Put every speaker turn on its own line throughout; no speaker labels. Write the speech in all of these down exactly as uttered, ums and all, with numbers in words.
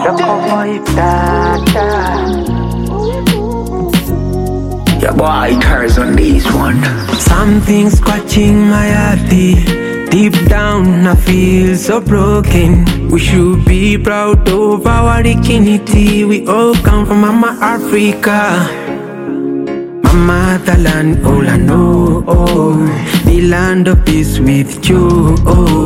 the cover if that.
Yeah, boy, it hurts on this one.
Something scratching my heart. Deep down, I feel so broken. We should be proud of our dignity. We all come from Mama Africa, my motherland, all I know. Oh, the land of peace with joy.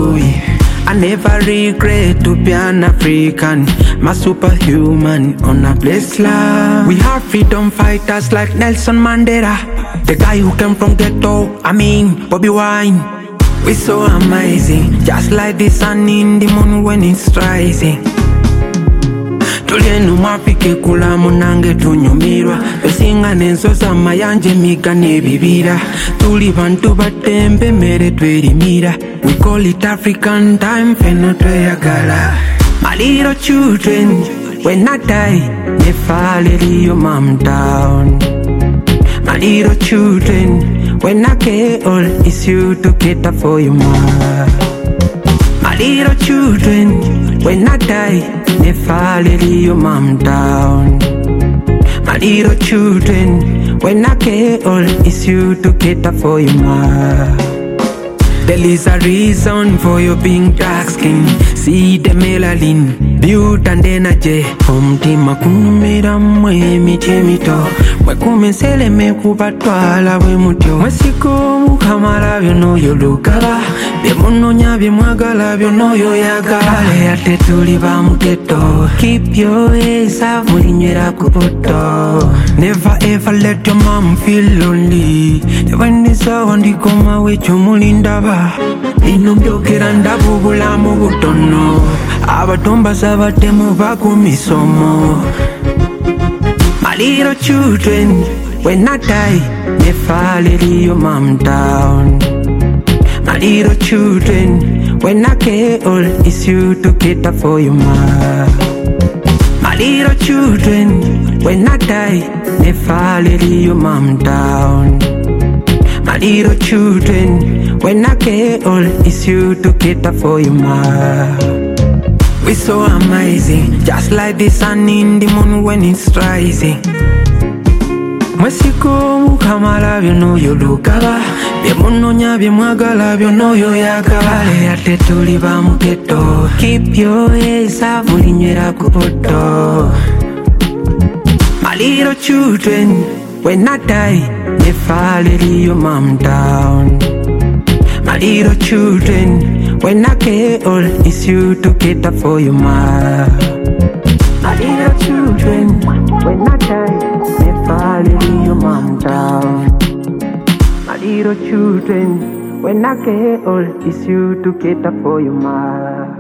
I never regret to be an African, my superhuman on a blessed land. We are freedom fighters like Nelson Mandela, the guy who came from ghetto, I mean Bobby Wine. We're so amazing, just like the sun in the moon when it's rising. Tulienu mapike kula munange tunyumirwa, besinga nenso sama yanje miga nebibira. Tuli bantu batembe mere twerimira. We call it African time, feno tweyagala. My little children, when I die, never let your mom down. My little children, when I get old, it's you to cater for your mom. My little children, when I die, never let your mom down. My little children, when I get old, it's you to cater for your mom. There is a reason for you being dark skin. See the melanin, beauty and energy. Omtima kunumira mwe michemito. Mwe kumensele me kubatwala we mutyo. Mwe siko mukamala byono yolukaba. Byemuno nya byemwagala byono yoyagala. Ate tuli ba mugeto. Keep your heads up, mulinywera kubuto. Never ever let your mom feel lonely. When it's all on the coma with your mulindaba. Ino mbyokera ndabubula mu butono. Abatombaza batemu bakumisomo. My little children, when I die, never let your mom down. My little children, when I get old, it's you to cater for your mom. My little children, when I die, never let your mom down. My little children, when I get old, it's you to cater for your mom. We're so amazing, just like the sun in the moon when it's rising. Mwesiko mukamala byono yolukaba. Byemuno nya byemwagala byono yoyagala. Ate tuli ba mugeto. Keep your heads up, mulinywera kubuto. My little children, when I die, never let your mom down. My little children, when I get old, it's you to cater for your mom. My little children, when I die, never let your mom down. My little children, when I get old, it's you to cater for your mom.